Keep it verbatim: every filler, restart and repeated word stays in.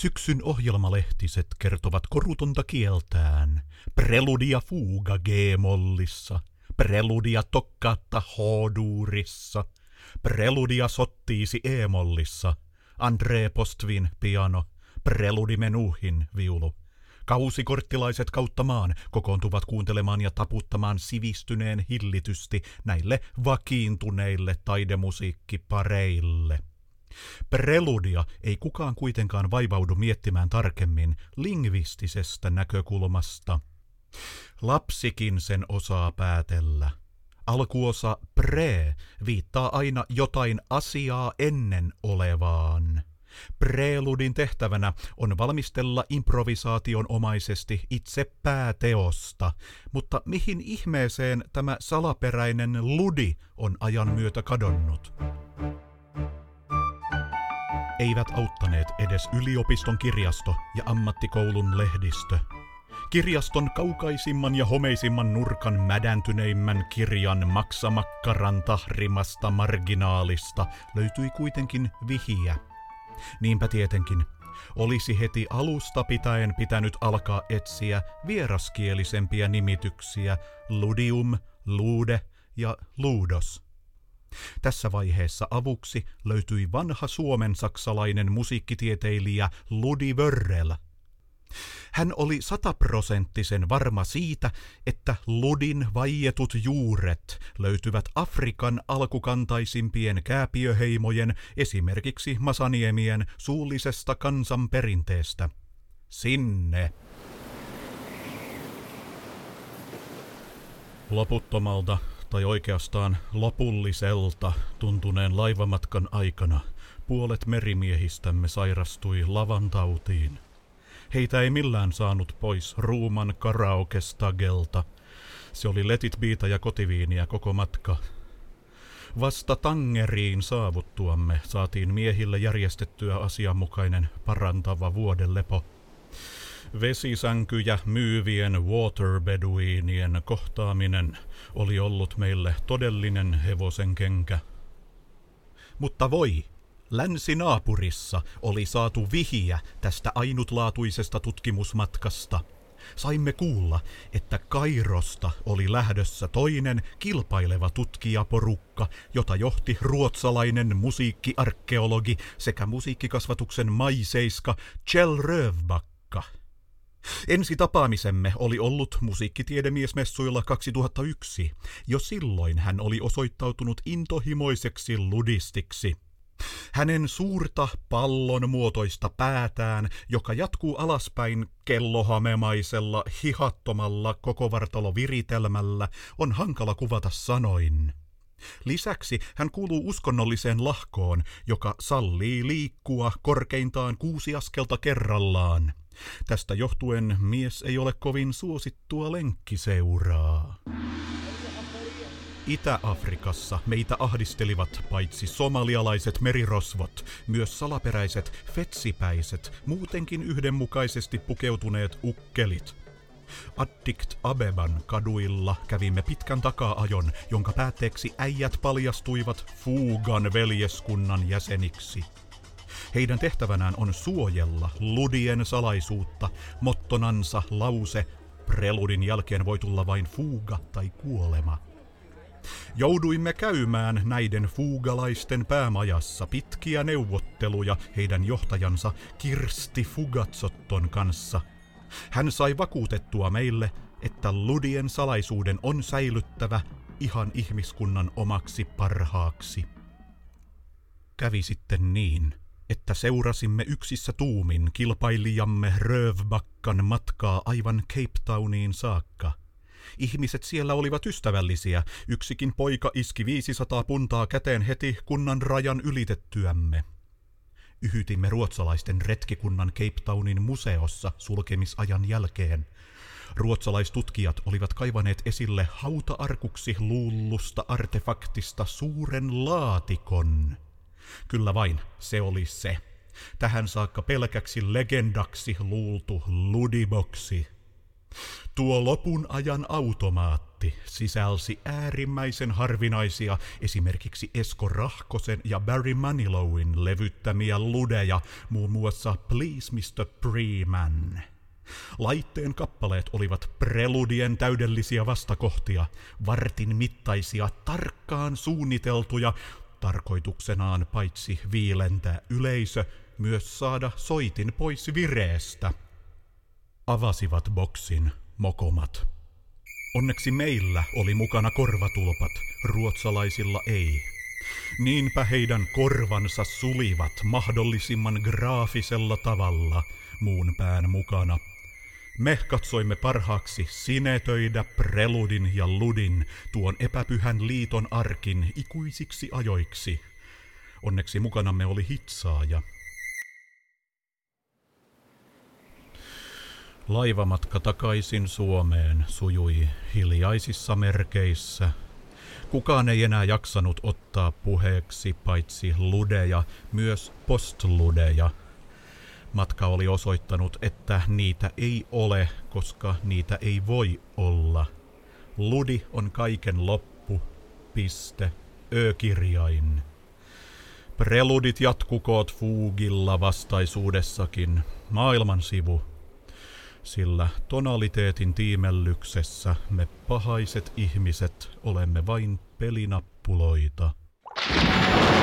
Syksyn ohjelmalehtiset kertovat korutonta kieltään. Preludia fuga G-mollissa, preludia toccata H-duurissa, preludia sottiisi E-mollissa, André Postvin piano, preludi menuhin viulu. Kausikorttilaiset kautta maan kokoontuvat kuuntelemaan ja taputtamaan sivistyneen hillitysti näille vakiintuneille taidemusiikkipareille. Preludia ei kukaan kuitenkaan vaivaudu miettimään tarkemmin lingvistisestä näkökulmasta. Lapsikin sen osaa päätellä. Alkuosa pre viittaa aina jotain asiaa ennen olevaan. Preludin tehtävänä on valmistella improvisaationomaisesti itse pääteosta, mutta mihin ihmeeseen tämä salaperäinen ludi on ajan myötä kadonnut? Eivät auttaneet edes yliopiston kirjasto ja ammattikoulun lehdistö. Kirjaston kaukaisimman ja homeisimman nurkan mädäntyneimmän kirjan maksamakkaran tahrimasta marginaalista löytyi kuitenkin vihiä. Niinpä tietenkin olisi heti alusta pitäen pitänyt alkaa etsiä vieraskielisempiä nimityksiä ludium, luude ja luudos. Tässä vaiheessa avuksi löytyi vanha suomen-saksalainen musiikkitieteilijä Ludi Wörrel. Hän oli sataprosenttisen varma siitä, että ludin vaietut juuret löytyvät Afrikan alkukantaisimpien kääpiöheimojen, esimerkiksi masaniemien, suullisesta kansanperinteestä. Sinne. Loputtomalta, tai oikeastaan lopulliselta, tuntuneen laivamatkan aikana puolet merimiehistämme sairastui lavantautiin. Heitä ei millään saanut pois Ruuman karaokestagelta. Se oli Let it beata ja kotiviiniä koko matka. Vasta Tangeriin saavuttuamme saatiin miehille järjestettyä asianmukainen parantava vuodenlepo. Vesisänkyjä myyvien waterbeduinien kohtaaminen oli ollut meille todellinen hevosenkenkä. Mutta voi! Länsinaapurissa oli saatu vihiä tästä ainutlaatuisesta tutkimusmatkasta. Saimme kuulla, että Kairosta oli lähdössä toinen kilpaileva tutkijaporukka, jota johti ruotsalainen musiikkiarkeologi sekä musiikkikasvatuksen maiseiska Kjell Rövbacka. Ensi tapaamisemme oli ollut musiikkitiedemiesmessuilla kaksituhattayksi. Jo silloin hän oli osoittautunut intohimoiseksi ludistiksi. Hänen suurta pallon muotoista päätään, joka jatkuu alaspäin kellohamemaisella, hihattomalla kokovartaloviritelmällä, on hankala kuvata sanoin. Lisäksi hän kuuluu uskonnolliseen lahkoon, joka sallii liikkua korkeintaan kuusi askelta kerrallaan. Tästä johtuen mies ei ole kovin suosittua lenkkiseuraa. Itä-Afrikassa meitä ahdistelivat paitsi somalialaiset merirosvot, myös salaperäiset fetsipäiset, muutenkin yhdenmukaisesti pukeutuneet ukkelit. Addict Abeban kaduilla kävimme pitkän takaa-ajon, jonka päätteeksi äijät paljastuivat Fugan veljeskunnan jäseniksi. Heidän tehtävänään on suojella ludien salaisuutta, mottonansa lause, preludin jälkeen voi tulla vain fuga tai kuolema. Jouduimme käymään näiden fuugalaisten päämajassa pitkiä neuvotteluja heidän johtajansa Kirsti Fugazzotton kanssa. Hän sai vakuutettua meille, että ludien salaisuuden on säilyttävä ihan ihmiskunnan omaksi parhaaksi. Kävi sitten niin, että seurasimme yksissä tuumin kilpailijamme Rövbackan matkaa aivan Cape Towniin saakka. Ihmiset siellä olivat ystävällisiä, yksikin poika iski viisisataa puntaa käteen heti kunnan rajan ylitettyämme. Yhytimme ruotsalaisten retkikunnan Cape Townin museossa sulkemisajan jälkeen. Ruotsalaistutkijat olivat kaivaneet esille hauta-arkuksi luullusta artefaktista suuren laatikon. Kyllä vain, se oli se. Tähän saakka pelkäksi legendaksi luultu ludiboksi. Tuo lopun ajan automaatti sisälsi äärimmäisen harvinaisia, esimerkiksi Esko Rahkosen ja Barry Manilowin levyttämiä ludeja, muun muassa Please mister Preman. Laitteen kappaleet olivat preludien täydellisiä vastakohtia, vartin mittaisia, tarkkaan suunniteltuja, tarkoituksenaan paitsi viilentää yleisö, myös saada soitin pois vireestä. Avasivat boksin mokomat. Onneksi meillä oli mukana korvatulpat, ruotsalaisilla ei. Niinpä heidän korvansa sulivat mahdollisimman graafisella tavalla muun pään mukana. Me katsoimme parhaaksi sinetöidä preludin ja ludin, tuon epäpyhän liiton arkin ikuisiksi ajoiksi. Onneksi mukanamme oli hitsaaja. Laivamatka takaisin Suomeen sujui hiljaisissa merkeissä. Kukaan ei enää jaksanut ottaa puheeksi paitsi ludeja, myös postludeja. Matka oli osoittanut, että niitä ei ole, koska niitä ei voi olla. Ludi on kaiken loppu, piste, ö-kirjain. Preludit jatkukoot fuugilla vastaisuudessakin, maailman sivu. Sillä tonaliteetin tiimellyksessä me pahaiset ihmiset olemme vain pelinappuloita.